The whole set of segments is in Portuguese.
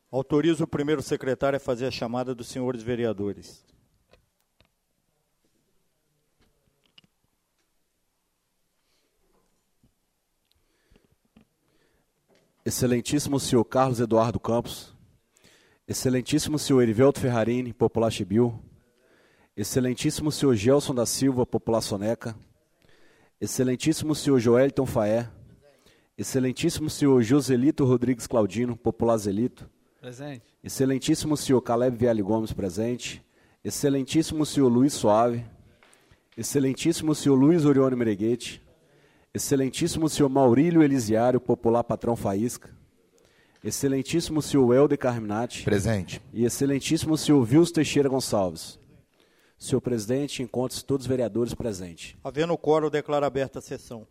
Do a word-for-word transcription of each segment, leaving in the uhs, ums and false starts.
Autorizo o primeiro secretário a fazer a chamada dos senhores vereadores. Excelentíssimo senhor Carlos Eduardo Campos, excelentíssimo senhor Erivelto Ferrarini, popular Chibiu, excelentíssimo senhor Gelson da Silva, popular Soneca, excelentíssimo senhor Joelton Faé, excelentíssimo senhor Joselito Rodrigues Claudino, popular Zelito, presente. Excelentíssimo senhor Caleb Viale Gomes, presente, excelentíssimo senhor Luiz Suave, excelentíssimo senhor Luiz Orione Mereguete, excelentíssimo senhor Maurílio Elisiário, popular Patrão Faísca, excelentíssimo senhor Helder Carminati, presente, e excelentíssimo senhor Vilso Teixeira Gonçalves. Senhor presidente, encontro-se todos os vereadores presentes. Havendo quórum, eu declaro aberta a sessão.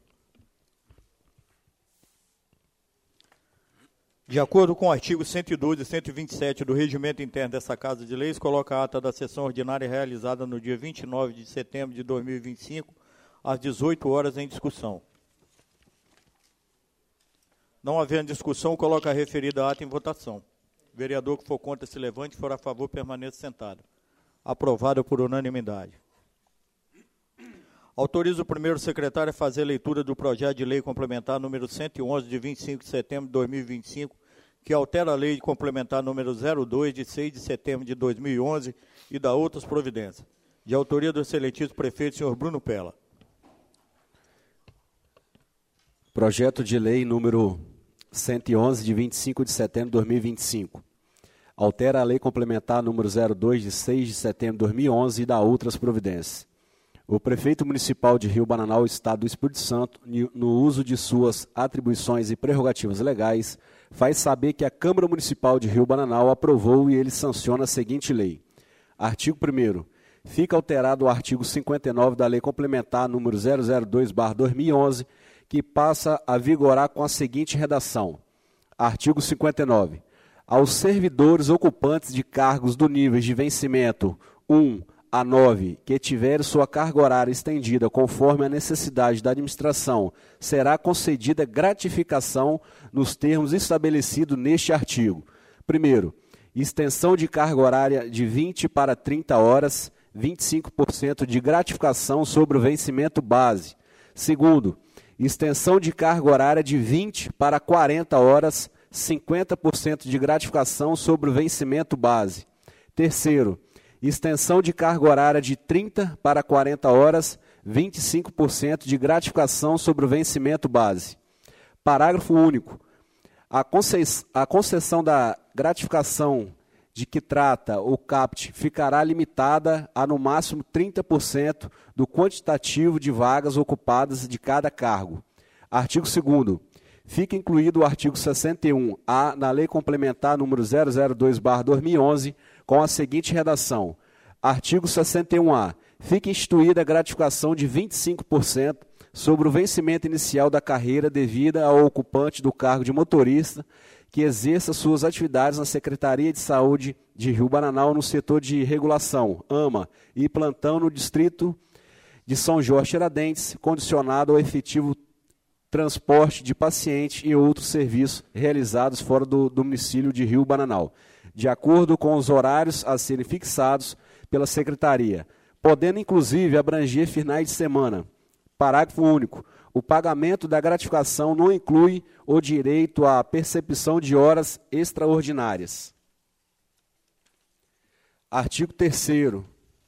De acordo com o artigo cento e doze e cento e vinte e sete do Regimento Interno dessa Casa de Leis, coloca a ata da sessão ordinária realizada no dia vinte e nove de setembro de dois mil e vinte e cinco, às dezoito horas, em discussão. Não havendo discussão, coloca a referida ata em votação. O vereador que for contra se levante, for a favor, permaneça sentado. Aprovada por unanimidade. Autorizo o primeiro secretário a fazer a leitura do projeto de lei complementar número cento e onze, de vinte e cinco de setembro de dois mil e vinte e cinco, que altera a lei complementar número zero dois, de seis de setembro de dois mil e onze, e dá outras providências. De autoria do excelentíssimo prefeito, senhor Bruno Pella. Projeto de lei número cento e onze, de vinte e cinco de setembro de dois mil e vinte e cinco. Altera a lei complementar número zero dois, de seis de setembro de dois mil e onze, e dá outras providências. O prefeito municipal de Rio Bananal, Estado do Espírito Santo, no uso de suas atribuições e prerrogativas legais, faz saber que a Câmara Municipal de Rio Bananal aprovou e ele sanciona a seguinte lei. Artigo primeiro. Fica alterado o artigo cinquenta e nove da Lei Complementar número zero zero dois barra dois mil e onze, que passa a vigorar com a seguinte redação. Artigo cinquenta e nove. Aos servidores ocupantes de cargos do nível de vencimento um a nove, que tiver sua carga horária estendida conforme a necessidade da administração, será concedida gratificação nos termos estabelecidos neste artigo. Primeiro, extensão de carga horária de vinte para trinta horas, vinte e cinco por cento de gratificação sobre o vencimento base. Segundo, extensão de carga horária de vinte para quarenta horas, cinquenta por cento de gratificação sobre o vencimento base. Terceiro, extensão de carga horária de trinta para quarenta horas, vinte e cinco por cento de gratificação sobre o vencimento base. Parágrafo único. A concessão da gratificação de que trata o CAPT ficará limitada a, no máximo, trinta por cento do quantitativo de vagas ocupadas de cada cargo. Artigo segundo. Fica incluído o artigo sessenta e um A na Lei Complementar número zero zero dois barra dois mil e onze, com a seguinte redação. Artigo sessenta e um A. Fica instituída a gratificação de vinte e cinco por cento sobre o vencimento inicial da carreira devida ao ocupante do cargo de motorista que exerça suas atividades na Secretaria de Saúde de Rio Bananal no setor de regulação, AMA, e plantão no distrito de São Jorge Tiradentes, condicionado ao efetivo transporte de paciente e outros serviços realizados fora do domicílio de Rio Bananal, de acordo com os horários a serem fixados pela Secretaria, podendo inclusive abranger finais de semana. Parágrafo único. O pagamento da gratificação não inclui o direito à percepção de horas extraordinárias. Artigo terceiro.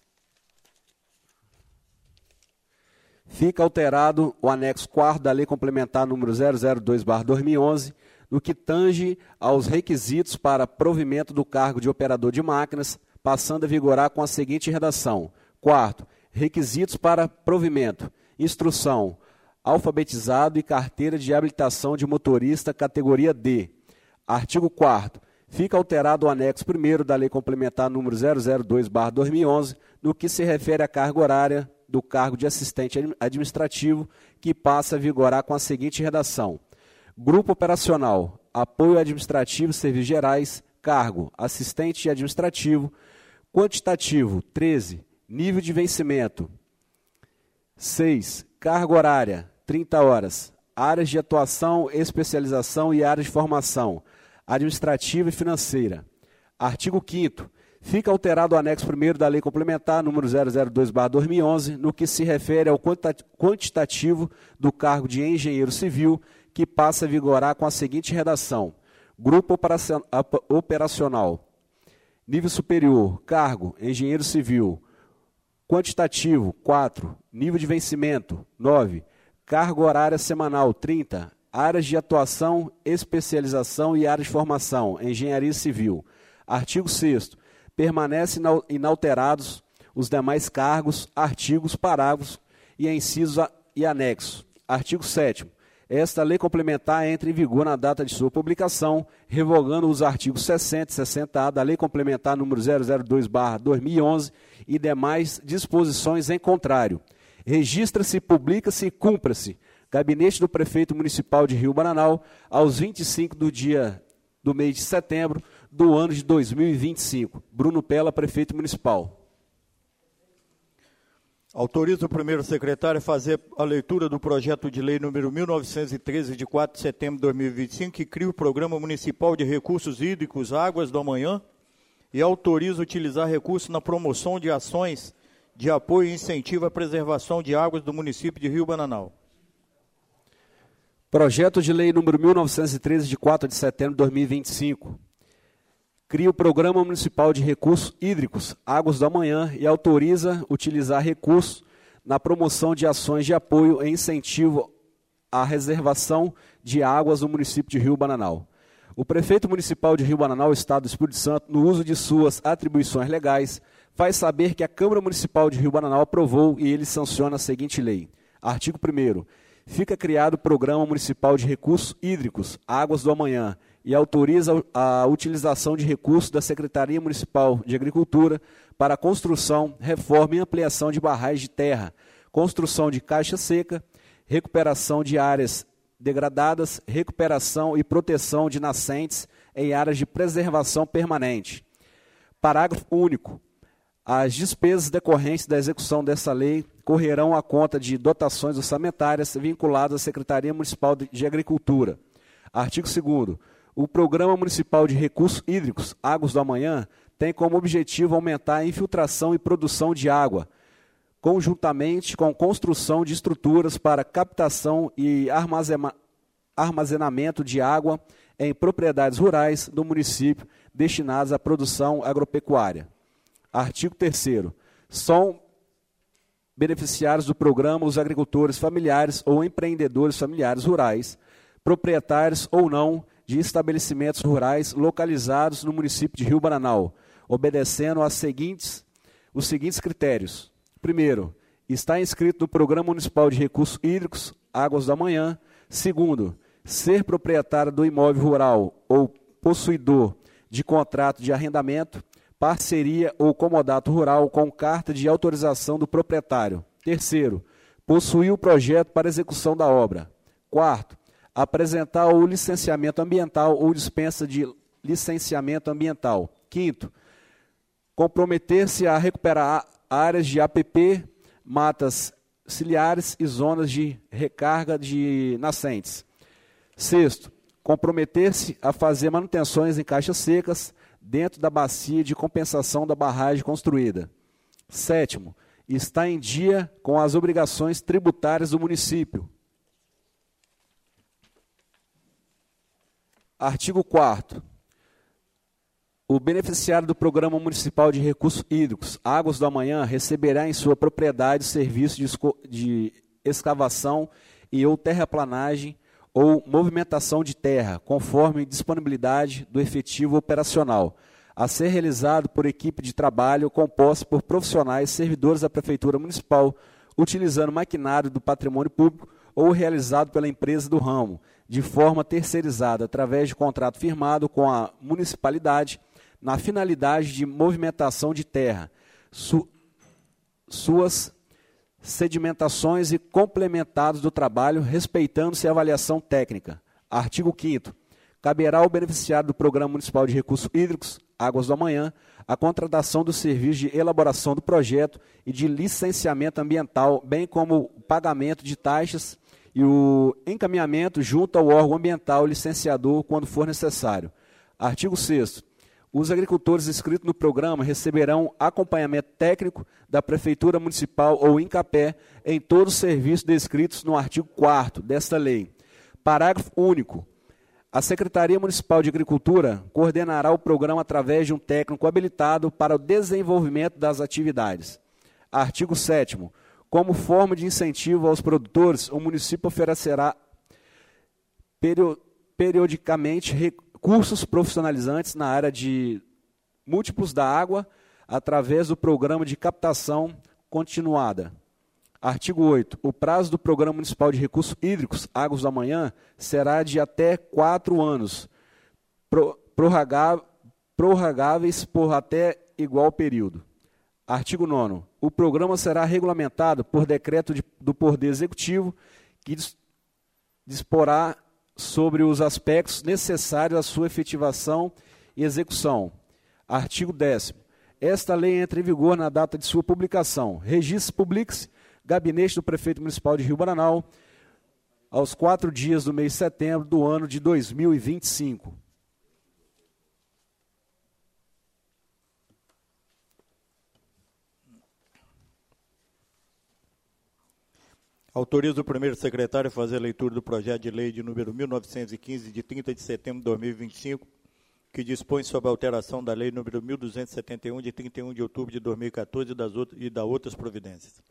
Fica alterado o anexo quarto da Lei Complementar número zero zero dois barra dois mil e onze, no que tange aos requisitos para provimento do cargo de operador de máquinas, passando a vigorar com a seguinte redação. Quarto, requisitos para provimento, instrução, alfabetizado e carteira de habilitação de motorista categoria D. Artigo quarto. Fica alterado o anexo primeiro da Lei Complementar número zero zero dois barra dois mil e onze, no que se refere à carga horária do cargo de assistente administrativo, que passa a vigorar com a seguinte redação. Grupo operacional, apoio administrativo e serviços gerais, cargo, assistente administrativo, quantitativo, treze, nível de vencimento, seis, carga horária, trinta horas, áreas de atuação, especialização e áreas de formação. administrativa e financeira. Artigo quinto. Fica alterado o anexo primeiro da Lei Complementar número zero zero dois barra dois mil e onze, no que se refere ao quantitativo do cargo de engenheiro civil, que passa a vigorar com a seguinte redação: Grupo operacional. Nível superior, cargo, engenheiro civil. Quantitativo, quatro. Nível de vencimento, nove. Cargo horária semanal, trinta. Áreas de atuação, especialização e áreas de formação, engenharia civil. Artigo sexto. Permanecem inalterados os demais cargos, artigos, parágrafos e incisos e anexos. Artigo sétimo. Esta lei complementar entra em vigor na data de sua publicação, revogando os artigos sessenta e sessenta A da Lei Complementar número zero zero dois barra dois mil e onze e demais disposições em contrário. Registra-se, publica-se e cumpra-se. Gabinete do Prefeito Municipal de Rio Bananal, aos vinte e cinco do dia do mês de setembro do ano de dois mil e vinte e cinco. Bruno Pella, Prefeito Municipal. Autoriza o primeiro secretário a fazer a leitura do projeto de lei número mil novecentos e treze, de quatro de setembro de dois mil e vinte e cinco, que cria o Programa Municipal de Recursos Hídricos Águas do Amanhã e autoriza utilizar recursos na promoção de ações de apoio e incentivo à preservação de águas do município de Rio Bananal. Projeto de lei número mil novecentos e treze, de quatro de setembro de dois mil e vinte e cinco. Cria o Programa Municipal de Recursos Hídricos Águas do Amanhã e autoriza utilizar recursos na promoção de ações de apoio e incentivo à reservação de águas no município de Rio Bananal. O prefeito municipal de Rio Bananal, Estado do Espírito Santo, no uso de suas atribuições legais, faz saber que a Câmara Municipal de Rio Bananal aprovou e ele sanciona a seguinte lei. Artigo primeiro. Fica criado o Programa Municipal de Recursos Hídricos Águas do Amanhã e autoriza a utilização de recursos da Secretaria Municipal de Agricultura para a construção, reforma e ampliação de barragens de terra, construção de caixa seca, recuperação de áreas degradadas, recuperação e proteção de nascentes em áreas de preservação permanente. Parágrafo único. As despesas decorrentes da execução dessa lei correrão à conta de dotações orçamentárias vinculadas à Secretaria Municipal de Agricultura. Artigo segundo. O Programa Municipal de Recursos Hídricos Águas do Amanhã tem como objetivo aumentar a infiltração e produção de água, conjuntamente com construção de estruturas para captação e armazenamento de água em propriedades rurais do município destinadas à produção agropecuária. Artigo terceiro. São beneficiários do programa os agricultores familiares ou empreendedores familiares rurais, proprietários ou não de estabelecimentos rurais localizados no município de Rio Bananal, obedecendo às seguintes, os seguintes critérios. Primeiro, está inscrito no Programa Municipal de Recursos Hídricos Águas do Amanhã. Segundo, ser proprietário do imóvel rural ou possuidor de contrato de arrendamento, parceria ou comodato rural com carta de autorização do proprietário. Terceiro, possuir o projeto para execução da obra. Quarto, apresentar o licenciamento ambiental ou dispensa de licenciamento ambiental. Quinto, comprometer-se a recuperar áreas de A P P, matas ciliares e zonas de recarga de nascentes. Sexto, comprometer-se a fazer manutenções em caixas secas dentro da bacia de compensação da barragem construída. Sétimo, está em dia com as obrigações tributárias do município. Artigo quarto. O beneficiário do Programa Municipal de Recursos Hídricos Águas do Amanhã receberá em sua propriedade serviço de, de escavação e ou terraplanagem ou movimentação de terra, conforme disponibilidade do efetivo operacional, a ser realizado por equipe de trabalho composta por profissionais servidores da Prefeitura Municipal, utilizando maquinário do patrimônio público ou realizado pela empresa do ramo, de forma terceirizada, através de contrato firmado com a municipalidade, na finalidade de movimentação de terra, su, suas sedimentações e complementados do trabalho, respeitando-se a avaliação técnica. Artigo quinto. Caberá ao beneficiário do Programa Municipal de Recursos Hídricos Águas do Amanhã a contratação do serviço de elaboração do projeto e de licenciamento ambiental, bem como o pagamento de taxas e o encaminhamento junto ao órgão ambiental licenciador quando for necessário. Artigo sexto. Os agricultores inscritos no programa receberão acompanhamento técnico da Prefeitura Municipal ou INCAPé em todos os serviços descritos no artigo quarto desta lei. Parágrafo único. A Secretaria Municipal de Agricultura coordenará o programa através de um técnico habilitado para o desenvolvimento das atividades. Artigo sétimo. Como forma de incentivo aos produtores, o município oferecerá periodicamente recursos profissionalizantes na área de múltiplos da água, através do programa de captação continuada. Artigo oito. O prazo do Programa Municipal de Recursos Hídricos, Águas do Amanhã, será de até quatro anos, prorrogáveis por até igual período. Artigo nono. O programa será regulamentado por decreto de, do Poder Executivo, que disporá sobre os aspectos necessários à sua efetivação e execução. Artigo décimo. Esta lei entra em vigor na data de sua publicação. Registro publique-se, Gabinete do Prefeito Municipal de Rio Bananal, aos quatro dias do mês de setembro do ano de dois mil e vinte e cinco. Autoriza o primeiro secretário a fazer a leitura do projeto de lei de número mil novecentos e quinze, de trinta de setembro de dois mil e vinte e cinco, que dispõe sobre a alteração da lei número mil duzentos e setenta e um, de trinta e um de outubro de dois mil e quatorze, e das outras, e da outras providências.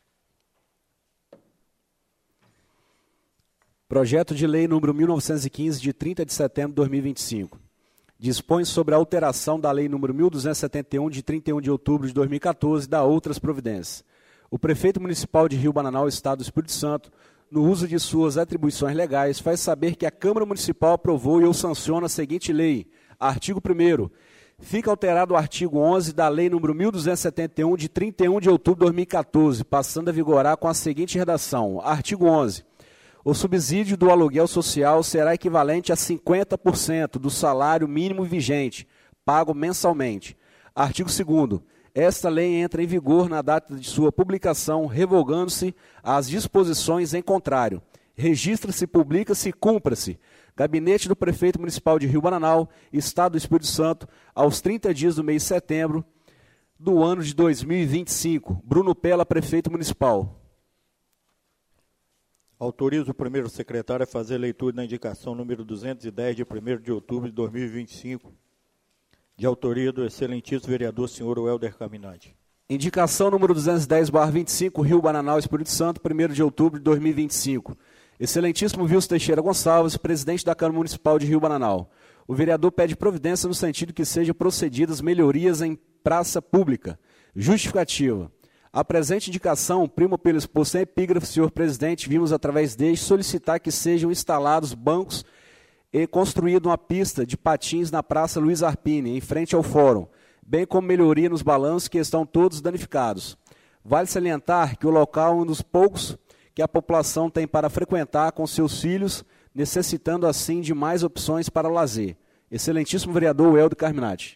Projeto de lei número mil novecentos e quinze, de trinta de setembro de dois mil e vinte e cinco. Dispõe sobre a alteração da lei número mil duzentos e setenta e um, de trinta e um de outubro de dois mil e quatorze, e da outras providências. O prefeito municipal de Rio Bananal, Estado do Espírito Santo, no uso de suas atribuições legais, faz saber que a Câmara Municipal aprovou e ou sanciona a seguinte lei. Artigo primeiro. Fica alterado o artigo onze da lei número mil duzentos e setenta e um, de trinta e um de outubro de dois mil e quatorze, passando a vigorar com a seguinte redação. Artigo onze. O subsídio do aluguel social será equivalente a cinquenta por cento do salário mínimo vigente, pago mensalmente. Artigo segundo. Esta lei entra em vigor na data de sua publicação, revogando-se as disposições em contrário. Registra-se, publica-se e cumpra-se. Gabinete do Prefeito Municipal de Rio Bananal, Estado do Espírito Santo, aos trinta dias do mês de setembro do ano de dois mil e vinte e cinco. Bruno Pella, Prefeito Municipal. Autoriza o primeiro secretário a fazer a leitura da indicação número duzentos e dez, de primeiro de outubro de dois mil e vinte e cinco, de autoria do excelentíssimo vereador senhor Welder Caminati. Indicação número duzentos e dez barra vinte e cinco, Rio Bananal, Espírito Santo, primeiro de outubro de dois mil e vinte e cinco. Excelentíssimo Wilson Teixeira Gonçalves, presidente da Câmara Municipal de Rio Bananal. O vereador pede providência no sentido que sejam procedidas melhorias em praça pública. Justificativa. A presente indicação, primo pelo exposto em epígrafe, senhor presidente, vimos através deste solicitar que sejam instalados bancos e construída uma pista de patins na Praça Luiz Arpini, em frente ao fórum, bem como melhoria nos balanços que estão todos danificados. Vale salientar que o local é um dos poucos que a população tem para frequentar com seus filhos, necessitando assim de mais opções para o lazer. Excelentíssimo vereador Welder Carminati.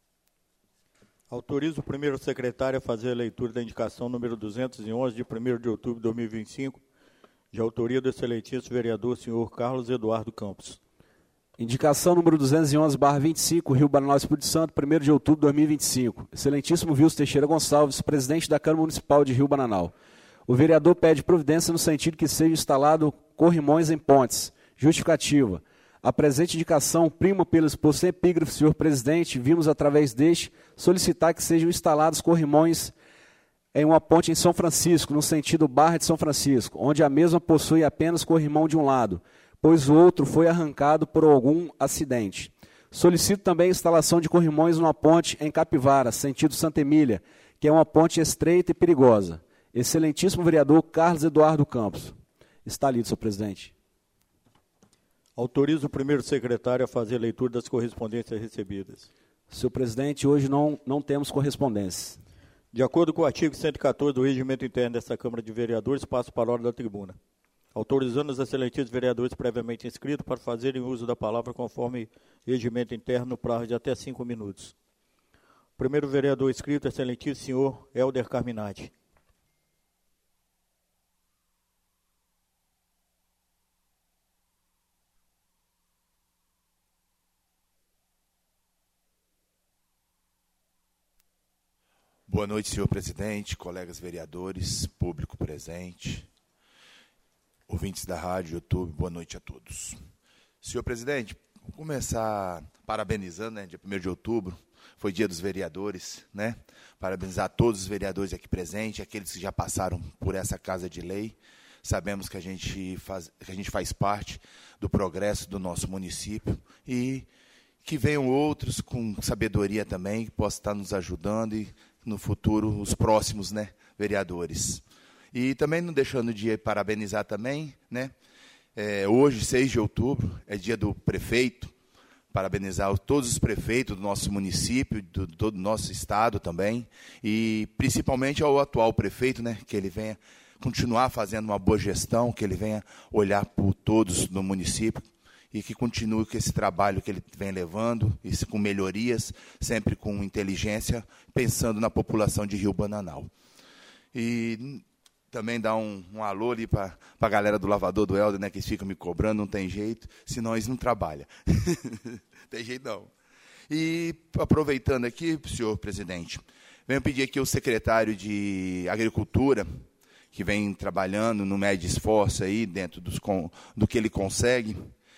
Autoriza o primeiro secretário a fazer a leitura da indicação número duzentos e onze, de primeiro de outubro de dois mil e vinte e cinco, de autoria do excelentíssimo vereador senhor Carlos Eduardo Campos. Indicação número duzentos e onze barra vinte e cinco, Rio Bananal, Espírito Santo, primeiro de outubro de dois mil e vinte e cinco. Excelentíssimo Wilson Teixeira Gonçalves, presidente da Câmara Municipal de Rio Bananal. O vereador pede providência no sentido que seja instalado corrimões em pontes. Justificativa. A presente indicação, primo pelo exposto em epígrafe, senhor presidente, vimos através deste solicitar que sejam instalados corrimões em uma ponte em São Francisco, no sentido Barra de São Francisco, onde a mesma possui apenas corrimão de um lado, pois o outro foi arrancado por algum acidente. Solicito também a instalação de corrimões numa ponte em Capivara, sentido Santa Emília, que é uma ponte estreita e perigosa. Excelentíssimo vereador Carlos Eduardo Campos. Está lido, senhor presidente. Autoriza o primeiro secretário a fazer a leitura das correspondências recebidas. Senhor presidente, hoje não, não temos correspondência. De acordo com o artigo cento e quatorze do Regimento Interno desta Câmara de Vereadores, passo para a ordem da tribuna. Autorizando os excelentíssimos vereadores previamente inscritos para fazerem uso da palavra conforme regimento interno no prazo de até cinco minutos. O primeiro vereador inscrito, excelentíssimo senhor Welder Carminati. Boa noite, senhor presidente, colegas vereadores, público presente, ouvintes da rádio, YouTube, boa noite a todos. Senhor presidente, vou começar parabenizando, né, dia primeiro de outubro, foi dia dos vereadores, né? Parabenizar todos os vereadores aqui presentes, aqueles que já passaram por essa casa de lei. Sabemos que a gente faz, que a gente faz parte do progresso do nosso município e que venham outros com sabedoria também, que possam estar nos ajudando e, no futuro, os próximos, né, vereadores. E também não deixando de parabenizar também, né, é, hoje, seis de outubro, é dia do prefeito, parabenizar todos os prefeitos do nosso município, do todo o nosso estado também, e principalmente ao atual prefeito, né, que ele venha continuar fazendo uma boa gestão, que ele venha olhar por todos no município e que continue com esse trabalho que ele vem levando, isso com melhorias, sempre com inteligência, pensando na população de Rio Bananal. E também dar um, um alô ali para a galera do lavador do Helder, né, que eles ficam me cobrando, não tem jeito, senão eles não trabalham. Tem jeito não. E aproveitando aqui, senhor presidente, venho pedir aqui ao secretário de Agricultura, que vem trabalhando no médio esforço aí, dentro dos, do que ele consegue.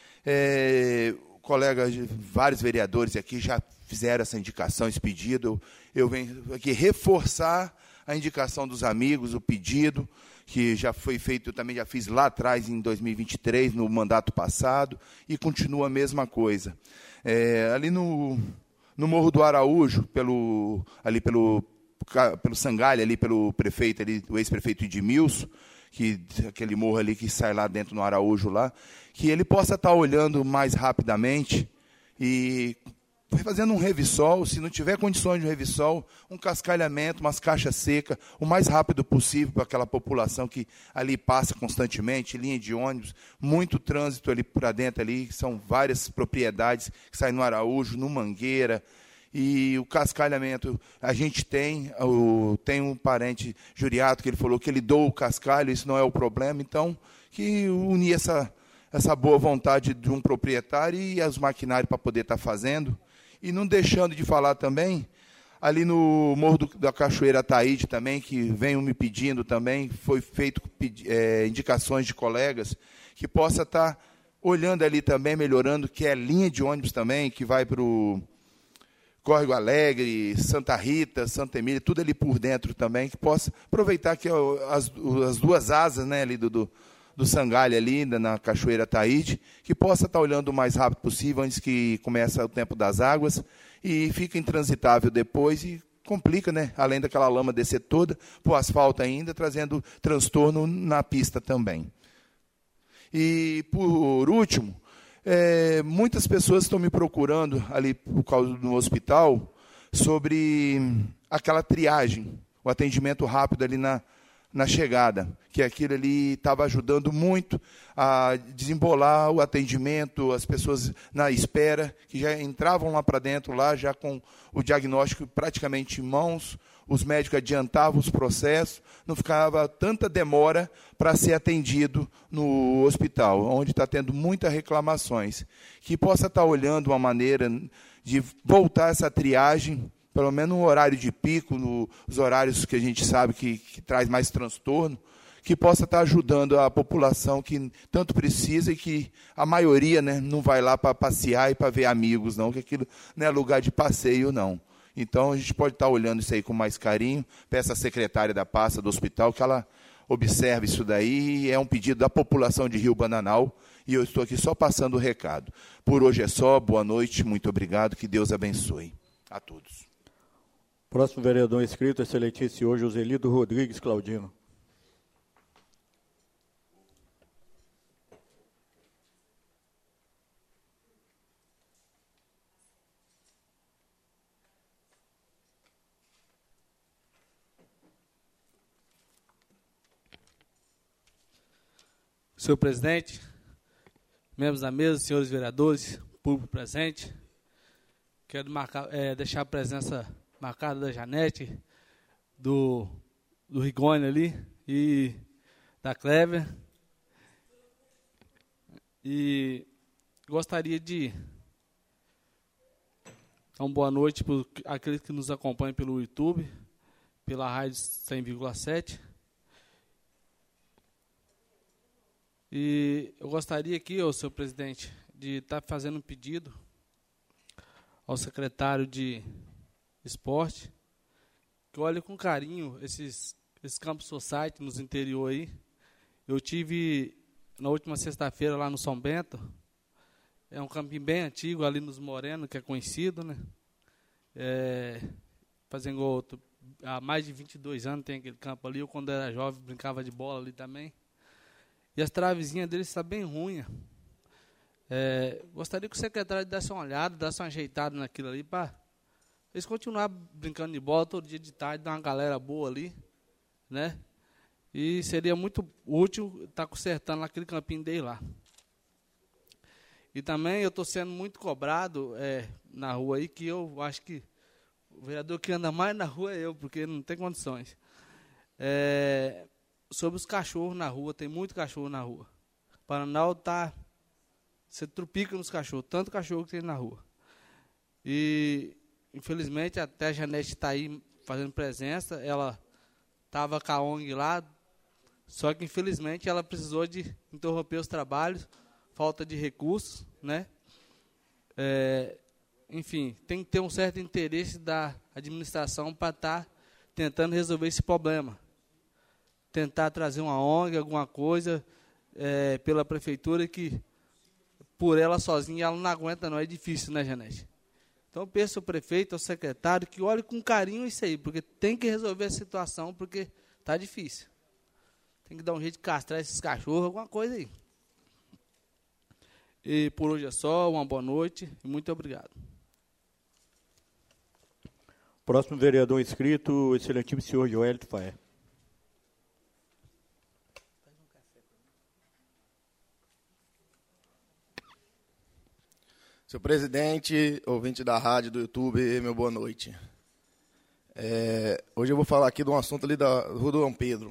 É, colegas, vários vereadores aqui já fizeram essa indicação, esse pedido. Eu, eu venho aqui reforçar a indicação dos amigos, o pedido, que já foi feito, eu também já fiz lá atrás, em dois mil e vinte e três, no mandato passado, e continua a mesma coisa. É, ali no, no Morro do Araújo, pelo, ali pelo, pelo Sangalha, ali pelo prefeito, ali, o ex-prefeito Edmilson, que, aquele morro ali que sai lá dentro no Araújo, lá, que ele possa estar olhando mais rapidamente e fazendo um revissol, se não tiver condições de um revissol, um cascalhamento, umas caixas secas, o mais rápido possível para aquela população que ali passa constantemente, linha de ônibus, muito trânsito ali para dentro, ali, são várias propriedades que saem no Araújo, no Mangueira, e o cascalhamento, a gente tem, o, tem um parente juriato que ele falou que ele doa o cascalho, isso não é o problema, então, que unir essa, essa boa vontade de um proprietário e os maquinários para poder estar fazendo. E não deixando de falar também, ali no Morro do, da Cachoeira Ataíde também, que venham me pedindo também, foi feito é, indicações de colegas, que possa estar olhando ali também, melhorando, que é linha de ônibus também, que vai para o Córrego Alegre, Santa Rita, Santa Emília, tudo ali por dentro também, que possa aproveitar que as, as duas asas, né, ali do, do do Sangalha ali, na Cachoeira Ataíde, que possa estar olhando o mais rápido possível, antes que comece o tempo das águas, e fica intransitável depois, e complica, né? Além daquela lama descer toda, para o asfalto ainda, trazendo transtorno na pista também. E, por último, é, muitas pessoas estão me procurando ali por causa do hospital, sobre aquela triagem, o atendimento rápido ali na na chegada, que aquilo ali estava ajudando muito a desembolar o atendimento, as pessoas na espera, que já entravam lá para dentro, lá já com o diagnóstico praticamente em mãos, os médicos adiantavam os processos, não ficava tanta demora para ser atendido no hospital, onde está tendo muitas reclamações. Que possa estar olhando uma maneira de voltar essa triagem, pelo menos no horário de pico, nos horários que a gente sabe que, que traz mais transtorno, que possa estar ajudando a população que tanto precisa e que a maioria, né, não vai lá para passear e para ver amigos, não, que aquilo não é lugar de passeio, não. Então, a gente pode estar olhando isso aí com mais carinho, peço à secretária da pasta do hospital que ela observe isso daí, é um pedido da população de Rio Bananal, e eu estou aqui só passando o recado. Por hoje é só, boa noite, muito obrigado, que Deus abençoe a todos. Próximo vereador inscrito, excelentíssimo Joselito Rodrigues Claudino. Senhor presidente, membros da mesa, senhores vereadores, público presente, quero marcar, é, deixar a presença marcada da Janete, do, do Rigoni ali, e da Clever. E gostaria de dar uma boa noite para aqueles que nos acompanham pelo YouTube, pela rádio cem vírgula sete. E eu gostaria aqui, ô, senhor presidente, de estar fazendo um pedido ao secretário de Esporte, que olhe com carinho esses, esses campos society nos interior aí. Eu tive na última sexta-feira lá no São Bento, é um campinho bem antigo ali nos Morenos, que é conhecido, né? É, fazendo outro, há mais de vinte e dois anos tem aquele campo ali. Eu, quando era jovem, brincava de bola ali também. E as travezinhas deles estão bem ruins. É, gostaria que o secretário desse uma olhada, desse uma ajeitada naquilo ali, para eles continuarem brincando de bola todo dia de tarde, dar uma galera boa ali, né? E seria muito útil estar consertando aquele campinho dele lá. E também eu estou sendo muito cobrado é, na rua aí, que eu acho que o vereador que anda mais na rua é eu, porque não tem condições. É, sobre os cachorros na rua, tem muito cachorro na rua. O Paraná está... Você trupica nos cachorros, tanto cachorro que tem na rua. E, infelizmente, até a Janete está aí fazendo presença. Ela estava com a O N G lá, só que, infelizmente, ela precisou de interromper os trabalhos, falta de recursos, né? É, enfim, tem que ter um certo interesse da administração para estar tá tentando resolver esse problema. Tentar trazer uma O N G, alguma coisa, é, pela prefeitura, que por ela sozinha ela não aguenta, não. É difícil, né, Janete? Então, eu peço ao prefeito, ao secretário, que olhe com carinho isso aí, porque tem que resolver a situação, porque está difícil. Tem que dar um jeito de castrar esses cachorros, alguma coisa aí. E por hoje é só, uma boa noite e muito obrigado. Próximo vereador inscrito, o excelentíssimo senhor Joelito Faé. Senhor presidente, ouvinte da rádio, do YouTube, meu boa noite. É, hoje eu vou falar aqui de um assunto ali da Rua do Dom Pedro.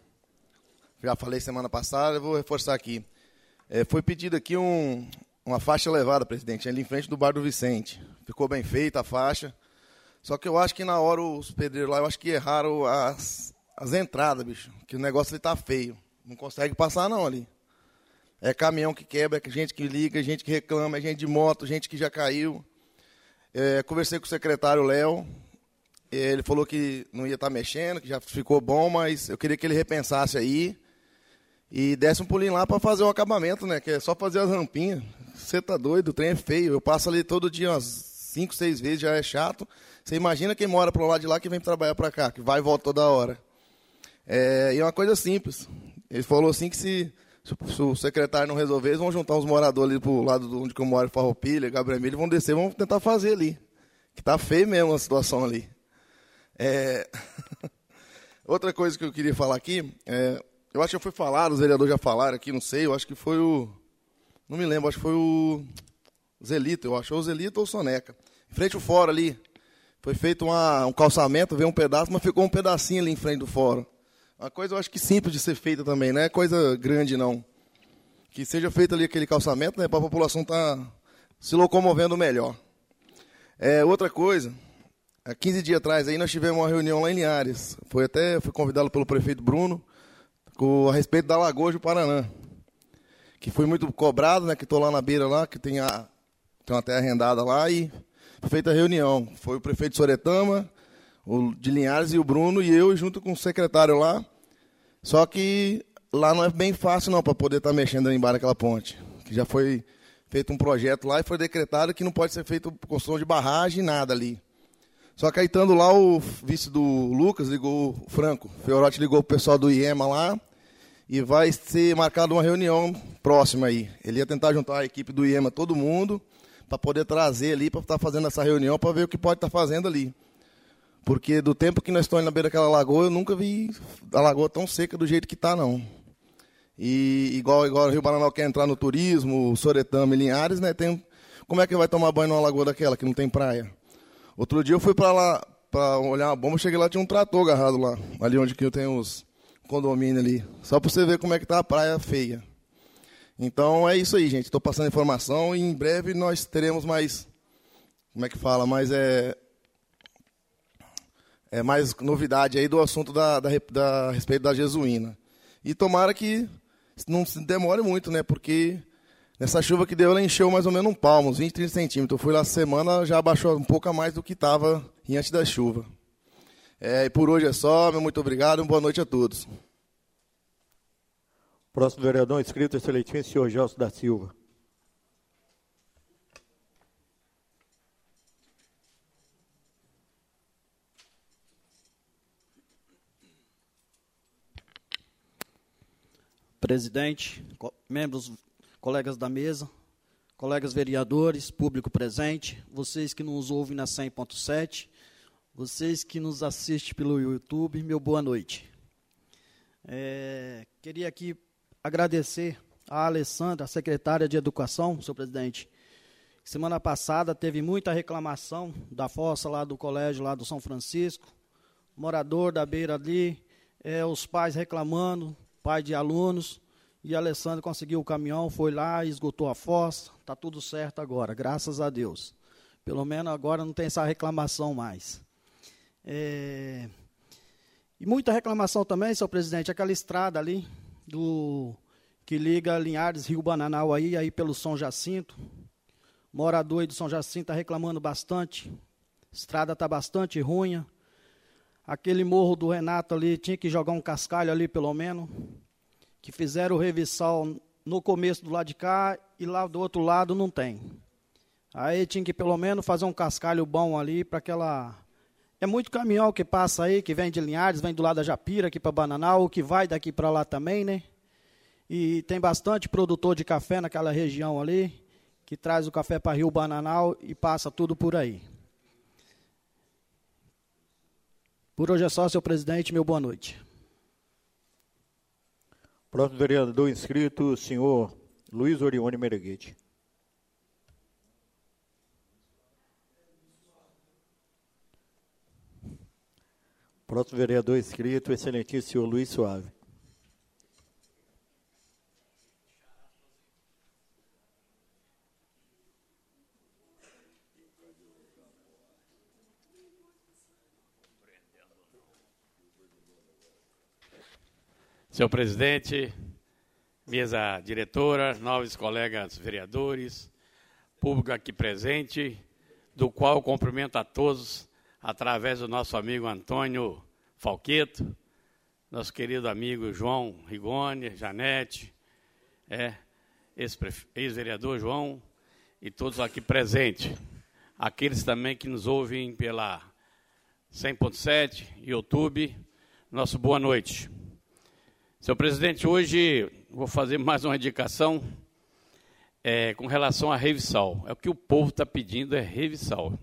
Já falei semana passada, eu vou reforçar aqui. É, foi pedido aqui um, uma faixa elevada, presidente, ali em frente do Bar do Vicente. Ficou bem feita a faixa. Só que eu acho que na hora os pedreiros lá, eu acho que erraram as, as entradas, bicho. Que o negócio ali tá feio. Não consegue passar não ali. É caminhão que quebra, é gente que liga, gente que reclama, é gente de moto, gente que já caiu. É, conversei com o secretário Léo. Ele falou que não ia estar mexendo, que já ficou bom, mas eu queria que ele repensasse aí e desse um pulinho lá para fazer o acabamento, né? Que é só fazer as rampinhas. Você tá doido, o trem é feio. Eu passo ali todo dia umas cinco, seis vezes, já é chato. Você imagina quem mora pro lado de lá que vem trabalhar para cá, que vai e volta toda hora. É, e é uma coisa simples. Ele falou assim que se, se o secretário não resolver, eles vão juntar uns moradores ali pro lado de onde eu moro, Farroupilha, Gabriel Emílio, vão descer, vão tentar fazer ali. Que tá feio mesmo a situação ali. É... Outra coisa que eu queria falar aqui, é... eu acho que foi falado, os vereadores já falaram aqui, não sei, eu acho que foi o... Não me lembro, acho que foi o Zelito, eu acho, ou o Zelito ou o Soneca. Em frente ao fórum ali, foi feito uma, um calçamento, veio um pedaço, mas ficou um pedacinho ali em frente do fórum. Uma coisa, eu acho que simples de ser feita também, não é coisa grande, não. Que seja feito ali aquele calçamento, né, para a população estar tá se locomovendo melhor. É, outra coisa, há quinze dias atrás aí nós tivemos uma reunião lá em Linhares. Foi até, fui convidado pelo prefeito Bruno, com, a respeito da Lagoa do Paraná. Que foi muito cobrado, né, que estou lá na beira lá, que tem, a, tem uma terra arrendada lá, e foi feita a reunião. Foi o prefeito de Soretama, o de Linhares e o Bruno, e eu junto com o secretário lá. Só que lá não é bem fácil não, para poder estar tá mexendo ali embaixo daquela ponte. Que já foi feito um projeto lá e foi decretado que não pode ser feito construção de barragem, nada ali. Só que aí estando lá, o vice do Lucas ligou, o Franco, o Fiorotti ligou o pessoal do I E M A lá, e vai ser marcada uma reunião próxima aí. Ele ia tentar juntar a equipe do I E M A, todo mundo, para poder trazer ali, para estar fazendo essa reunião, para ver o que pode estar fazendo ali. Porque do tempo que nós estamos na beira daquela lagoa, eu nunca vi a lagoa tão seca do jeito que está, não. E igual, igual o Rio Paraná quer entrar no turismo, Soretama e Linhares, né? Tem, como é que vai tomar banho numa lagoa daquela, que não tem praia? Outro dia eu fui para lá, para olhar uma bomba, cheguei lá, tinha um trator agarrado lá, ali onde que eu tenho os condomínios ali. Só para você ver como é que está a praia feia. Então é isso aí, gente. Estou passando informação e em breve nós teremos mais, como é que fala, mais é, é, mais novidade aí do assunto da, da, da, a respeito da Jesuína. E tomara que não se demore muito, né? Porque nessa chuva que deu, ela encheu mais ou menos um palmo, uns vinte, trinta centímetros. Eu fui lá semana, já abaixou um pouco a mais do que estava antes da chuva. É, e por hoje é só, meu muito obrigado e boa noite a todos. Próximo vereador inscrito, excelentíssimo senhor Gelson da Silva. Presidente, co- membros, colegas da mesa, colegas vereadores, público presente, vocês que nos ouvem na cem ponto sete, vocês que nos assistem pelo YouTube, meu boa noite. É, queria aqui agradecer a Alessandra, secretária de Educação, senhor presidente. Semana passada teve muita reclamação da fossa lá do colégio, lá do São Francisco, morador da beira ali, é, os pais reclamando, pai de alunos, e a Alessandra conseguiu o caminhão, foi lá, esgotou a fossa, está tudo certo agora, graças a Deus. Pelo menos agora não tem essa reclamação mais. É, e muita reclamação também, senhor presidente, aquela estrada ali, do, que liga Linhares, Rio Bananal, aí, aí pelo São Jacinto. Morador aí do São Jacinto está reclamando bastante, a estrada está bastante ruim. Aquele morro do Renato ali, tinha que jogar um cascalho ali pelo menos, que fizeram o reviçal no começo do lado de cá e lá do outro lado não tem. Aí tinha que pelo menos fazer um cascalho bom ali para aquela... É muito caminhão que passa aí, que vem de Linhares, vem do lado da Japira, aqui para Bananal, que vai daqui para lá também, né? E tem bastante produtor de café naquela região ali, que traz o café para Rio Bananal e passa tudo por aí. Por hoje é só, senhor presidente, meu boa noite. Próximo vereador inscrito, o senhor Luiz Orione Mereguete. Próximo vereador inscrito, o excelentíssimo senhor Luiz Suave. Senhor presidente, mesa diretora, nobres colegas vereadores, público aqui presente, do qual cumprimento a todos através do nosso amigo Antônio Falqueto, nosso querido amigo João Rigoni, Janete, é, ex-vereador João e todos aqui presentes. Aqueles também que nos ouvem pela cem ponto sete, YouTube, nosso boa noite. Senhor presidente, hoje vou fazer mais uma indicação é, com relação à Revisal. É o que o povo está pedindo, é Revisal.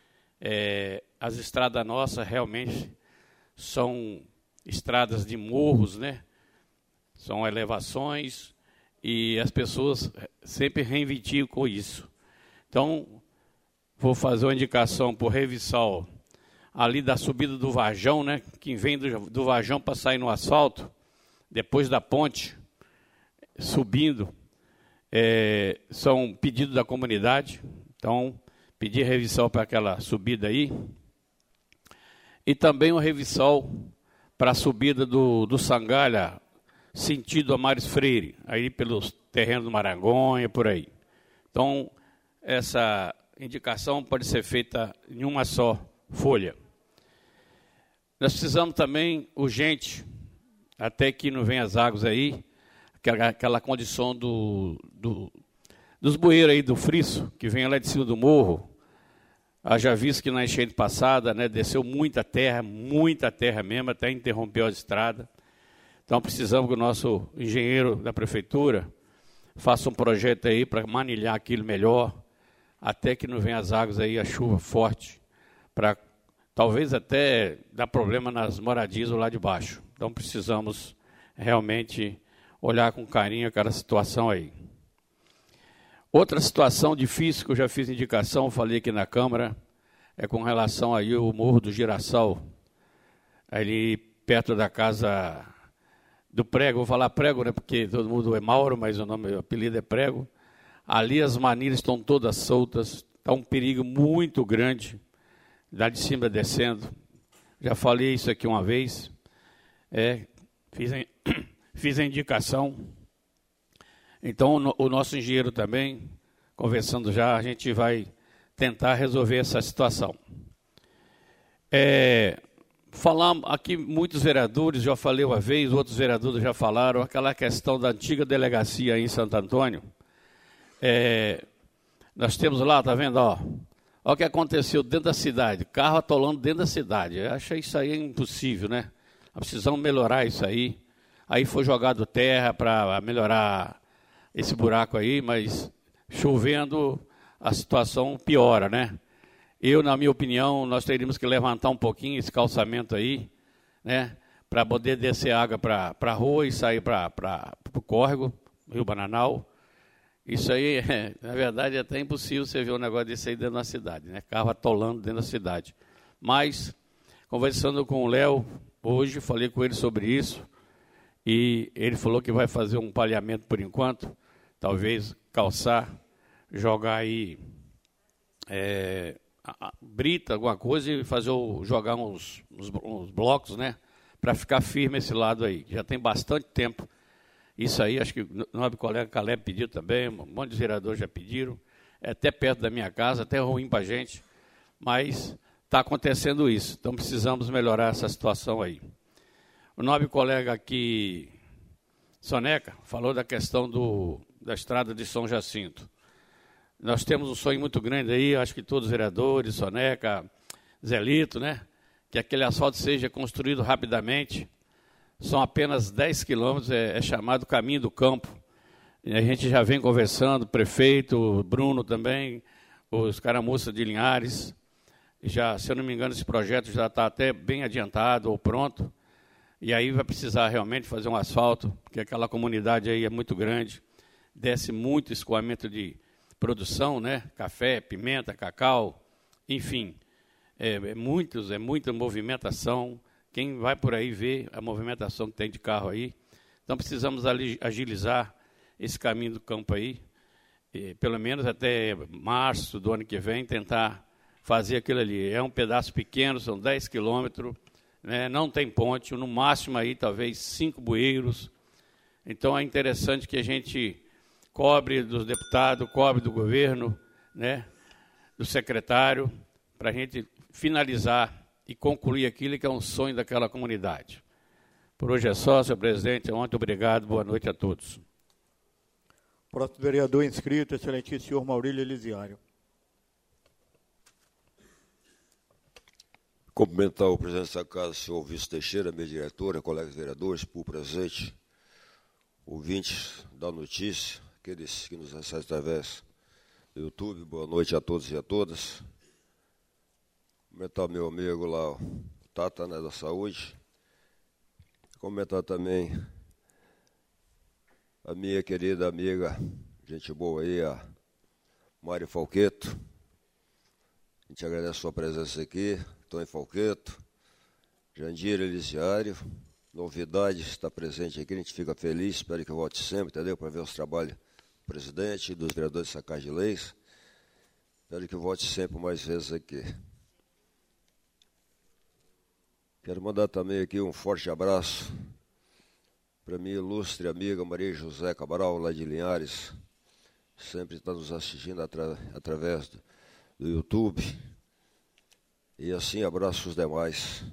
É, as estradas nossas realmente são estradas de morros, né? São elevações e as pessoas sempre reivindicam isso. Então, vou fazer uma indicação por Revisal ali da subida do Varjão, né? Quem vem do, do Varjão para sair no asfalto, depois da ponte, subindo, é, são pedidos da comunidade. Então, pedir revisão para aquela subida aí. E também uma revisão para a subida do, do Sangalha, sentido Amares Freire, aí pelos terrenos do Marangonha, por aí. Então, essa indicação pode ser feita em uma só folha. Nós precisamos também, urgente, até que não venha as águas aí, aquela, aquela condição do, do, dos bueiros aí do friso, que vem lá de cima do morro. Haja visto que na enchente passada, né, desceu muita terra, muita terra mesmo, até interrompeu a estrada. Então precisamos que o nosso engenheiro da prefeitura faça um projeto aí para manilhar aquilo melhor, até que não venha as águas aí, a chuva forte, para talvez até dar problema nas moradias lá de baixo. Então, precisamos realmente olhar com carinho aquela situação aí. Outra situação difícil que eu já fiz indicação, falei aqui na Câmara, é com relação aí ao Morro do Girassol, ali perto da casa do Prego. Vou falar Prego, né, porque todo mundo é Mauro, mas o nome, o apelido é Prego. Ali as manilhas estão todas soltas, está um perigo muito grande, lá de cima descendo. já falei isso aqui uma vez, é, fiz, a, fiz a indicação. Então, no, o nosso engenheiro também, conversando já, a gente vai tentar resolver essa situação. É, falar aqui, muitos vereadores, já falei uma vez, outros vereadores já falaram, aquela questão da antiga delegacia aí em Santo Antônio. É, nós temos lá, tá vendo, ó, ó o que aconteceu dentro da cidade, carro atolando dentro da cidade. Eu acho isso aí impossível, né? Nós precisamos melhorar isso aí. Aí foi jogado terra para melhorar esse buraco aí, mas chovendo a situação piora, né? Eu, na minha opinião, nós teríamos que levantar um pouquinho esse calçamento aí, né? Para poder descer água para a rua e sair para o córrego, Rio Bananal. Isso aí, é, na verdade, é até impossível você ver um negócio desse aí dentro da cidade, né? Carro atolando dentro da cidade. Mas, conversando com o Léo, hoje falei com ele sobre isso, e ele falou que vai fazer um palhamento por enquanto, talvez calçar, jogar aí é, a, a, brita, alguma coisa, e fazer o, jogar uns, uns, uns blocos, né? Para ficar firme esse lado aí. Já tem bastante tempo. Isso aí, acho que o nobre colega Caleb pediu também, um monte de vereadores já pediram, é até perto da minha casa, até ruim para a gente, mas está acontecendo isso, então precisamos melhorar essa situação aí. O nobre colega aqui, Soneca, falou da questão do, da estrada de São Jacinto. Nós temos um sonho muito grande aí, acho que todos os vereadores, Soneca, Zelito, né, que aquele asfalto seja construído rapidamente. São apenas dez quilômetros, é, é chamado Caminho do Campo. E a gente já vem conversando, prefeito, Bruno também, os caramuças de Linhares. Já, se eu não me engano, esse projeto já está até bem adiantado ou pronto. E aí vai precisar realmente fazer um asfalto, porque aquela comunidade aí é muito grande, desce muito escoamento de produção, né? Café, pimenta, cacau, enfim, é, é, muitos, é muita movimentação. Quem vai por aí vê a movimentação que tem de carro aí. Então, precisamos agilizar esse caminho do campo aí, e, pelo menos até março do ano que vem, tentar fazer aquilo ali. É um pedaço pequeno, são dez quilômetros, né, não tem ponte, no máximo aí talvez cinco bueiros. Então, é interessante que a gente cobre dos deputados, cobre do governo, né, do secretário, para a gente finalizar e concluir aquilo que é um sonho daquela comunidade. Por hoje é só, senhor presidente. Muito obrigado. Boa noite a todos. Próximo vereador inscrito, excelentíssimo senhor Maurílio Elisiário. Cumprimentar o presidente da casa, senhor Vice Teixeira, minha diretora, colegas vereadores, por presente, ouvintes da notícia, aqueles que nos acessam através do YouTube. Boa noite a todos e a todas. Comentar meu amigo lá, o Tata, né, da Saúde. Comentar também a minha querida amiga, gente boa aí, a Mari Falqueto. A gente agradece a sua presença aqui, Tony Falqueto, Jandira Elisiário. Novidade está presente aqui, a gente fica feliz, espero que volte sempre, entendeu? Para ver os trabalhos do presidente e dos vereadores da Casa de Leis. Espero que volte sempre mais vezes aqui. Quero mandar também aqui um forte abraço para minha ilustre amiga Maria José Cabral, lá de Linhares, sempre está nos assistindo atra, através do, do YouTube. E assim abraço os demais.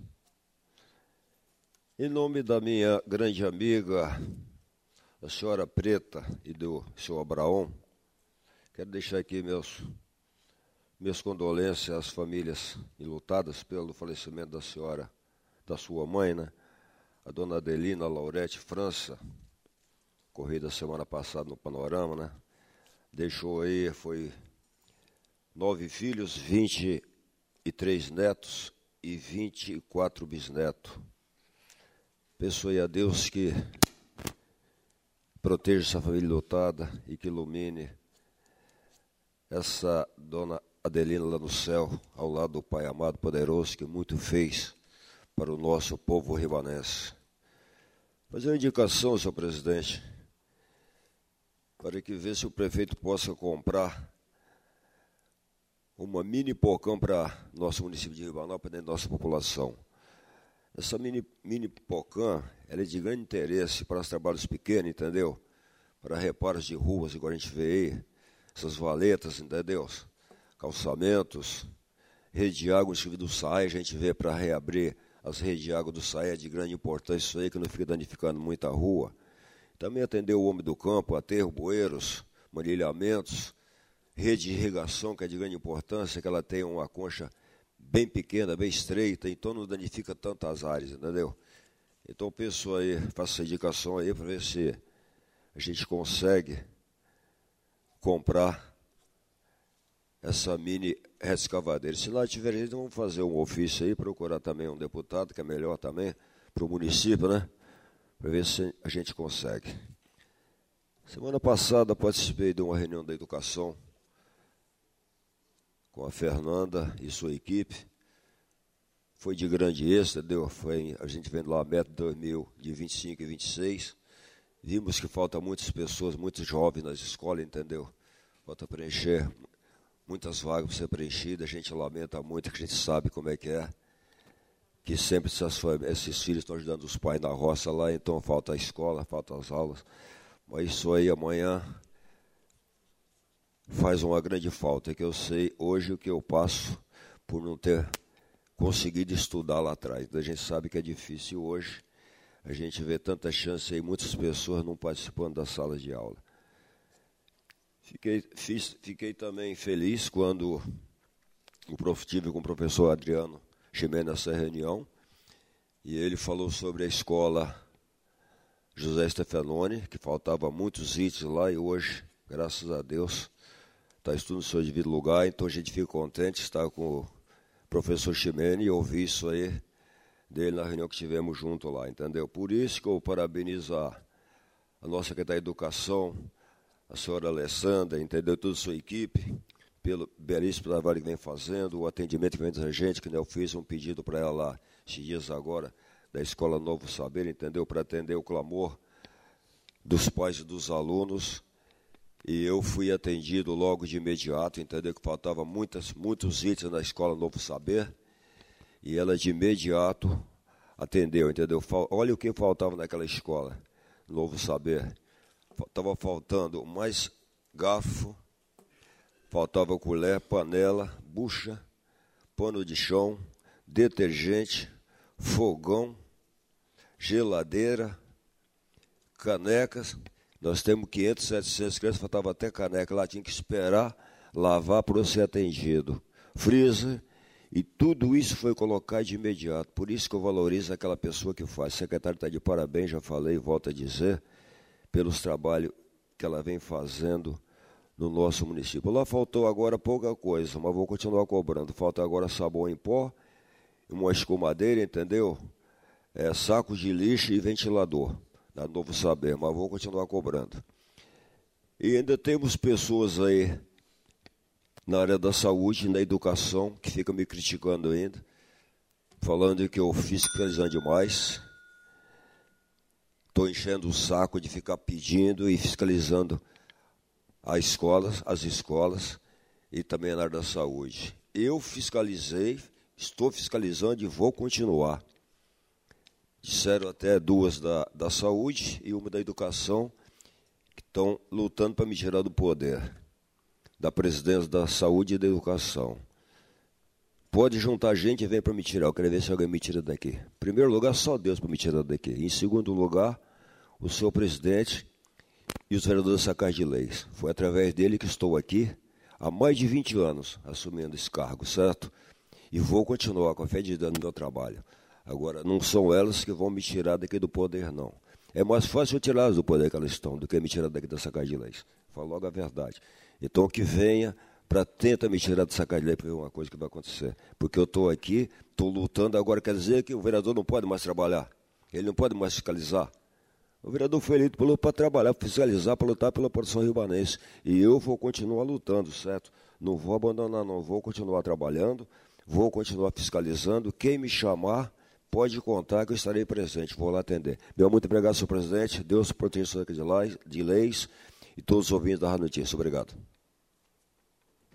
Em nome da minha grande amiga, a senhora Preta, e do senhor Abraão, quero deixar aqui meus, minhas condolências às famílias enlutadas pelo falecimento da senhora, da sua mãe, né? A dona Adelina Laurete França, corrida semana passada no Panorama, né? Deixou aí, foi nove filhos, vinte e três netos e vinte e quatro bisnetos. Peço aí a Deus que proteja essa família lutada e que ilumine essa dona Adelina lá no céu, ao lado do Pai amado, poderoso, que muito fez para o nosso povo ribanense. Fazer uma indicação, senhor presidente, para que ver se o prefeito possa comprar uma mini pocão para nosso município de Ribanal, para dentro da nossa população. essa mini, mini Pocam, ela é de grande interesse para os trabalhos pequenos, entendeu? Para reparos de ruas, igual a gente vê aí, essas valetas, entendeu? Calçamentos, rede de água, no do S A E, a gente vê para reabrir as redes de água do S A E, é de grande importância isso aí, que não fica danificando muita rua. Também atender o homem do campo, aterro, bueiros, manilhamentos, rede de irrigação, que é de grande importância, que ela tem uma concha bem pequena, bem estreita, então não danifica tantas áreas, entendeu? Então penso aí, faço essa indicação aí para ver se a gente consegue comprar essa mini escavadeira. Se lá tiver jeito, vamos fazer um ofício aí, procurar também um deputado, que é melhor também, para o município, né? Para ver se a gente consegue. Semana passada participei de uma reunião da educação com a Fernanda e sua equipe. Foi de grande êxito, deu, foi, a gente vendo lá a meta de dois mil vinte e cinco e vinte e seis. Vimos que falta muitas pessoas, muitos jovens nas escolas, entendeu? Falta preencher muitas vagas para ser preenchidas. A gente lamenta muito, que a gente sabe como é que é. Que sempre essas, esses filhos estão ajudando os pais na roça lá, então falta a escola, falta as aulas. Mas isso aí amanhã faz uma grande falta, que eu sei hoje o que eu passo por não ter conseguido estudar lá atrás. Então, a gente sabe que é difícil hoje. A gente vê tanta chance aí, muitas pessoas não participando das salas de aula. Fiquei, fiz, fiquei também feliz quando o prof, tive com o professor Adriano Ximenes nessa reunião, e ele falou sobre a escola José Stefanoni, que faltava muitos itens lá, e hoje, graças a Deus, está tudo no seu devido lugar. Então a gente fica contente de estar com o professor Ximenes e ouvir isso aí dele na reunião que tivemos junto lá, entendeu? Por isso que eu parabenizo a, a nossa secretária de Educação, a senhora Alessandra, entendeu? Toda a sua equipe, pelo belíssimo trabalho que vem fazendo, o atendimento que vem da gente, que eu fiz um pedido para ela lá, esses dias agora, da Escola Novo Saber, entendeu? Para atender o clamor dos pais e dos alunos. E eu fui atendido logo de imediato, entendeu? Que faltava muitas, muitos itens na Escola Novo Saber. E ela de imediato atendeu, entendeu? Olha o que faltava naquela escola, Novo Saber. Estava faltando mais garfo, faltava colher, panela, bucha, pano de chão, detergente, fogão, geladeira, canecas. Nós temos quinhentos, setecentos crianças, faltava até caneca. Lá tinha que esperar lavar para ser atendido. Freezer, e tudo isso foi colocado de imediato. Por isso que eu valorizo aquela pessoa que faz. O secretário está de parabéns, já falei, volto a dizer, pelos trabalhos que ela vem fazendo no nosso município. Lá faltou agora pouca coisa, mas vou continuar cobrando. Falta agora sabão em pó, uma escumadeira, entendeu? É, sacos de lixo e ventilador. Da Novo Saber, mas vou continuar cobrando. E ainda temos pessoas aí na área da saúde e na educação que ficam me criticando ainda, falando que eu fiscalizando demais. Estou enchendo o saco de ficar pedindo e fiscalizando as escolas, as escolas e também na área da saúde. Eu fiscalizei, estou fiscalizando e vou continuar. Disseram até duas da, da saúde e uma da educação, que estão lutando para me tirar do poder, da presidência da saúde e da educação. Pode juntar gente e vem para me tirar, eu quero ver se alguém me tira daqui. Em primeiro lugar, só Deus para me tirar daqui. Em segundo lugar, o senhor presidente e os vereadores da Casa de Leis. Foi através dele que estou aqui há mais de vinte anos assumindo esse cargo, certo? E vou continuar com a fé de Deus no meu trabalho. Agora, não são elas que vão me tirar daqui do poder, não. É mais fácil eu tirá-las do poder que elas estão do que me tirar daqui dessa Casa de Leis. Falo logo a verdade. Então, que venha para tentar me tirar dessa Casa de Leis para ver uma coisa que vai acontecer. Porque eu estou aqui, estou lutando, agora quer dizer que o vereador não pode mais trabalhar. Ele não pode mais fiscalizar. O vereador foi eleito para trabalhar, para fiscalizar, para lutar pela produção ribanense. E eu vou continuar lutando, certo? Não vou abandonar, não. Vou continuar trabalhando, vou continuar fiscalizando. Quem me chamar, pode contar que eu estarei presente, vou lá atender. Meu muito obrigado, senhor presidente. Deus proteja de leis e todos os ouvintes da Rádio Notícia. Obrigado.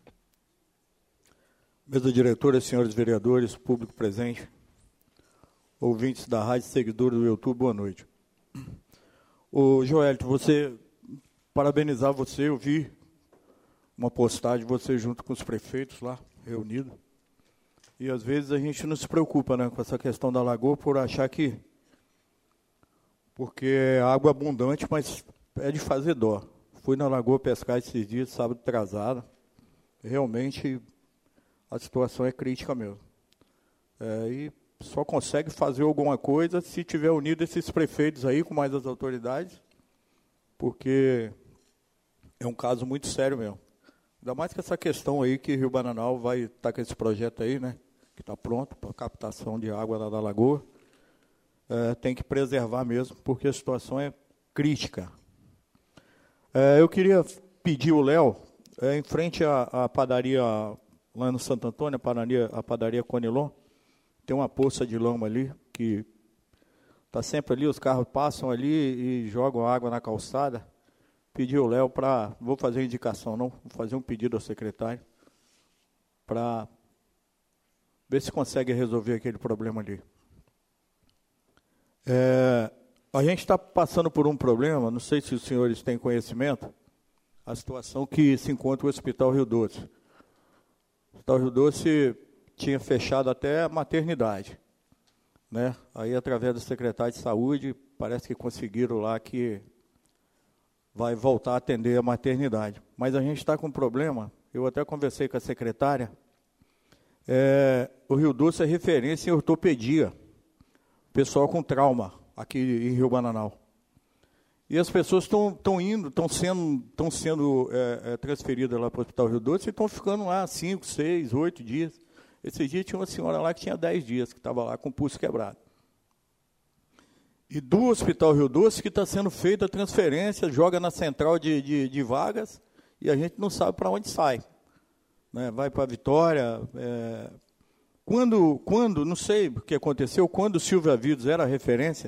Mesa diretora, senhores vereadores, público presente. ouvintes da rádio, seguidores do YouTube, boa noite. Ô, Joelito, você, parabenizar você, eu vi uma postagem de você junto com os prefeitos lá, reunidos. E às vezes a gente não se preocupa, né, com essa questão da lagoa por achar que... Porque é água abundante, mas é de fazer dó. Fui na lagoa pescar esses dias, sábado atrasado. Realmente a situação é crítica mesmo. É, e só consegue fazer alguma coisa se tiver unido esses prefeitos aí com mais as autoridades, porque é um caso muito sério mesmo. Ainda mais que essa questão aí que Rio Bananal vai estar com esse projeto aí, né, que está pronto para captação de água lá da lagoa. É, tem que preservar mesmo, porque a situação é crítica. É, eu queria pedir o Léo, é, em frente à, à padaria, lá no Santo Antônio, a padaria, a padaria Conilon, tem uma poça de lama ali, que está sempre ali, os carros passam ali e jogam água na calçada. Pedir o Léo para, vou fazer indicação não, vou fazer um pedido ao secretário, para ver se consegue resolver aquele problema ali. É, a gente está passando por um problema, não sei se os senhores têm conhecimento, a situação que se encontra o Hospital Rio Doce. O Hospital Rio Doce tinha fechado até a maternidade, né? Aí, através do secretário de Saúde, parece que conseguiram lá que vai voltar a atender a maternidade. Mas a gente está com um problema, eu até conversei com a secretária, é, o Rio Doce é referência em ortopedia, pessoal com trauma aqui em Rio Bananal. E as pessoas estão indo, estão sendo, tão sendo é, é, transferidas lá para o Hospital Rio Doce e estão ficando lá cinco, seis, oito dias. Esse dia tinha uma senhora lá que tinha dez dias, que estava lá com o pulso quebrado. E do Hospital Rio Doce que está sendo feita a transferência, joga na central de, de, de vagas e a gente não sabe para onde sai. Né? Vai para Vitória... É, Quando, quando, não sei o que aconteceu, quando o Silvia Vidos era referência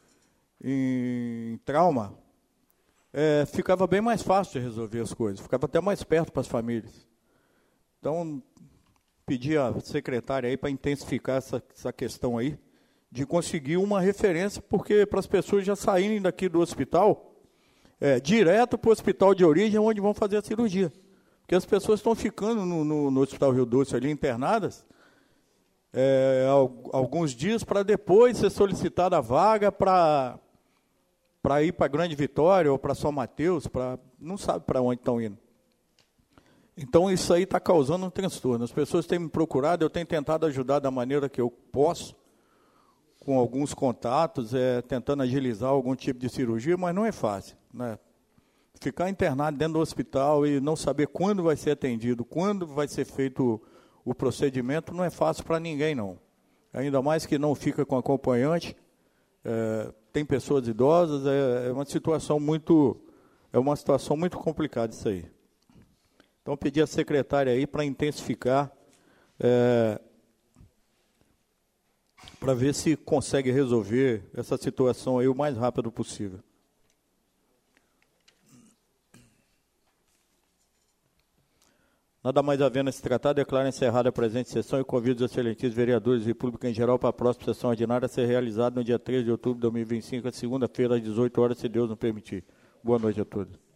em trauma, é, ficava bem mais fácil de resolver as coisas, ficava até mais perto para as famílias. Então, pedi à secretária aí para intensificar essa, essa questão aí, de conseguir uma referência, porque para as pessoas já saírem daqui do hospital, é, direto para o hospital de origem, onde vão fazer a cirurgia. Porque as pessoas estão ficando no, no, no Hospital Rio Doce ali internadas, É, alguns dias para depois ser solicitada a vaga para para ir para Grande Vitória ou para São Mateus, para não sabe para onde estão indo. Então isso aí está causando um transtorno. As pessoas têm me procurado, eu tenho tentado ajudar da maneira que eu posso, com alguns contatos, é, tentando agilizar algum tipo de cirurgia, mas não é fácil, né? Ficar internado dentro do hospital e não saber quando vai ser atendido, quando vai ser feito o procedimento, não é fácil para ninguém, não. Ainda mais que não fica com acompanhante, é, tem pessoas idosas, é, é uma situação muito, é uma situação muito complicada isso aí. Então, pedi à secretária aí para intensificar, é, para ver se consegue resolver essa situação aí o mais rápido possível. Nada mais havendo a se tratar, declaro encerrada a presente sessão e convido os excelentíssimos vereadores e público em geral para a próxima sessão ordinária a ser realizada no dia três de outubro de dois mil e vinte e cinco, a segunda-feira, às dezoito horas, se Deus nos permitir. Boa noite a todos.